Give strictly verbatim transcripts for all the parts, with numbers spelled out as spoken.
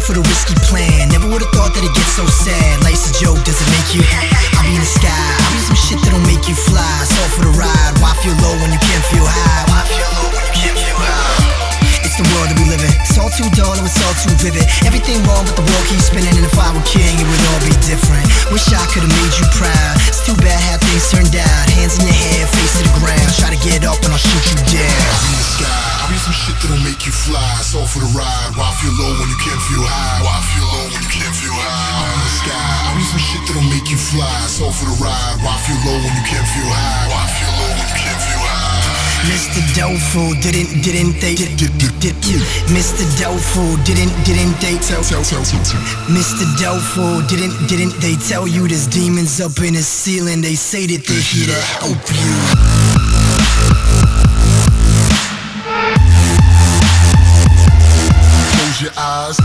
for the risky plan. Never would've thought that it gets so sad. Life's a joke, does it make you? I'll be in the sky, I'll be some shit that'll make you fly. It's all for the ride. Why feel low when you can't feel high? Why feel low when you can't feel high? It's the world that we live in. It's all too dull and it's all too vivid. Everything wrong but the world keeps spinning. And if I were king it would all be different. Wish I could've made you proud. It's too bad how things turned out. Hands in your hair, face to the ground. Try to get up and I'll shoot you down. In the sky, I'll be some shit that'll make you fly. It's all for the ride. Why feel low when you can't feel high? Why feel low when you can't feel high? I'm in the sky, I'll be some shit that'll make you fly. It's all for the ride. Why feel low when you can't feel high? Why feel low when you can't feel high? Mister Doubtful, didn't, didn't they did, did, did, did, Mister Doubtful, didn't, didn't they tell, tell, tell, tell, tell. Mister Doubtful, didn't, didn't they tell you there's demons up in the ceiling? They say that they're here to help you. Close your eyes.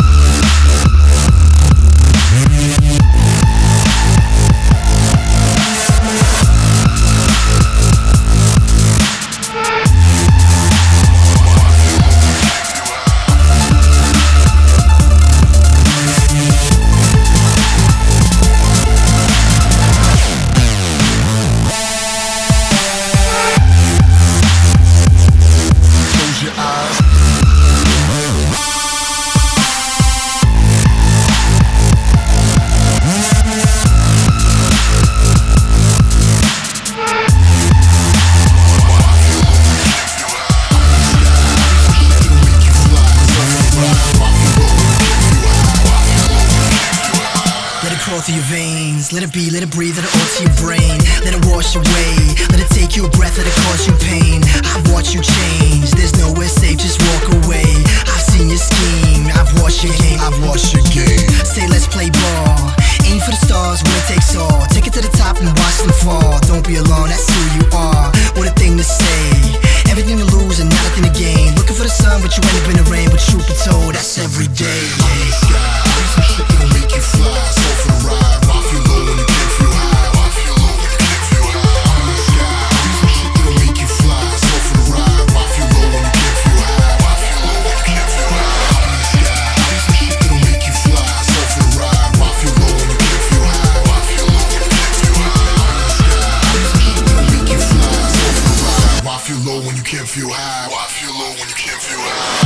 Through your veins, let it be, let it breathe, let it all to your brain. Let it wash away, let it take you a breath, let it cause you pain. I've watched you change, there's nowhere safe, just walk away. I've seen your scheme, I've watched your game, I've watched your game. Say let's play ball, aim for the stars, winner takes all. Take it to the top and watch them fall. Don't be alone, that's who you are. What a thing to say, everything to lose and nothing to gain. Looking for the sun, but you end up in the rain. But truth be told, that's every day. I'm in the sky, I'll be some shit that'll make you fly. It's all for the ride. Why feel low when you can't feel high? Why feel low when you can't feel high? I'm in the sky, I'll be some shit that'll make you fly. It's all for the ride. Why feel low when you can't feel high? Why feel low when you can't feel high? I'm in the sky, I'll be some shit that'll make you fly. It's all for the ride. Why feel low when you can't feel high? Why feel low when you can't feel high? I'm in the sky, I'll be some shit that'll make you fly. It's all for the ride. Why feel low when you can't feel high? Why feel low when you can't feel high?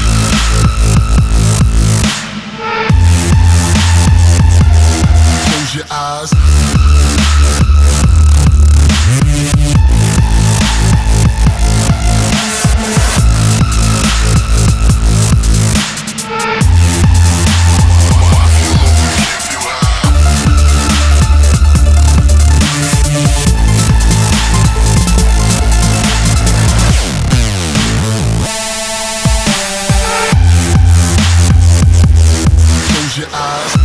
Close your eyes. Close your eyes.